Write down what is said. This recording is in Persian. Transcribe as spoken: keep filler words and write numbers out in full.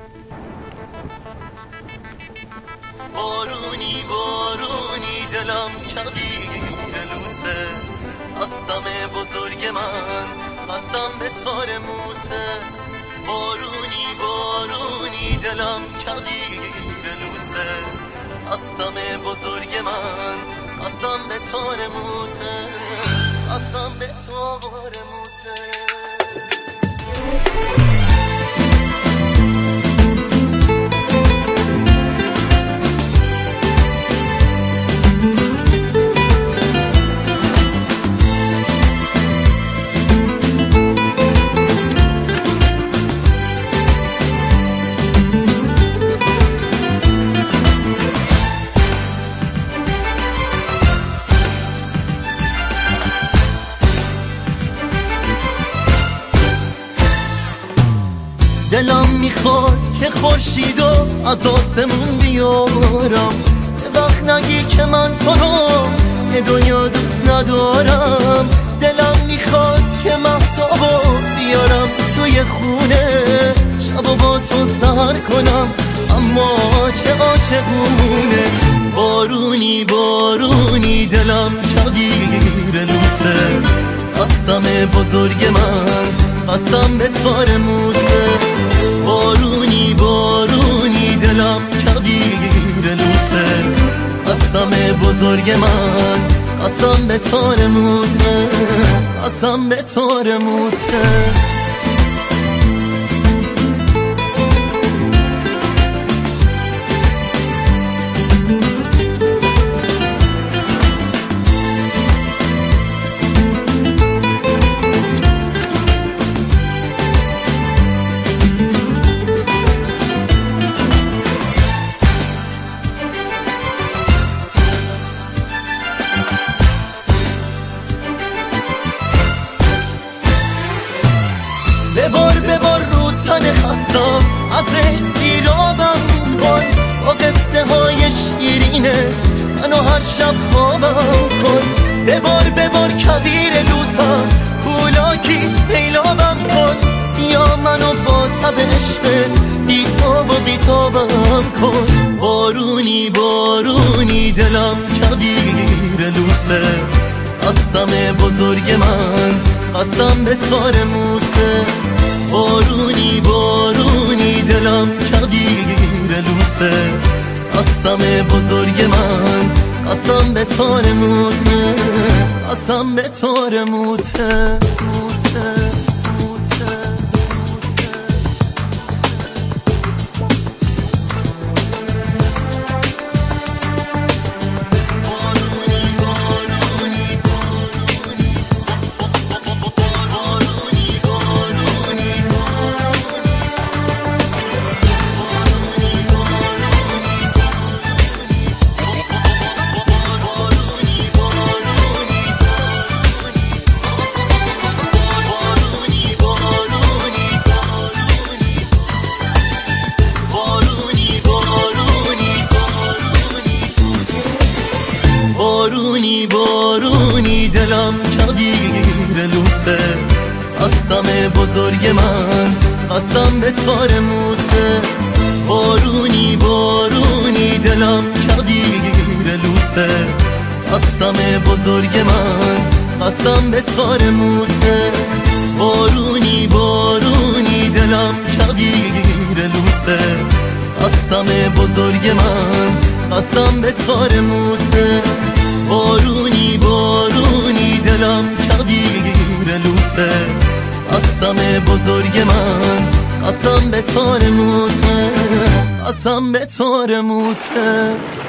بارونی بارونی دلم کبیر لوته، قسم بزرگ من قسم به تار موته. بارونی بارونی دلم کبیر لوته، قسم بزرگ من قسم به تار موته، قسم به تار موته. دلم میخواد که خورشیدو از آسمون بیارم، یه وقت نگی که من تو رو یه دنیا دوست ندارم. دلم میخواد که مهتابو بیارم توی خونه، شبو با تو سهر کنم اما چه عاشقونه. بارونی بارونی دلم کبیر لوته، قسم بزرگ من قسم به تار موته. بارونی بارونی دلم کبیر لوته، قسم بزرگ من قسم به تار موته، قسم به تار موته. ببار ببار رو تن خستم ازش سیرابم کن، با قصه های شیرینت منو هر شب خوابم کن. ببار ببار کبیر لوتم کولاکی سیلابم کن، یا منو با تب عشقت بیتاب و بیتابم کن. بارونی بارونی دلم کبیر لوته، قسم بزرگ من قسم به تار موته. بارونی بارونی دلم کبیر لوته، قسم بزرگ من قسم به تار موته، قسم به تار موته موته. بارونی بارونی دلم کبیر لوته، قسم بزرگ من قسم به تار موته. بارونی بارونی دلم کبیر لوته، قسم بزرگ من قسم به تار موته. بارونی بارونی دلم کبیر لوته، قسم بزرگ من قسم به تار موته. بارونی بارونی دلم کبیر لوته، قسم بزرگ من قسم به تار موته، قسم به تار موته.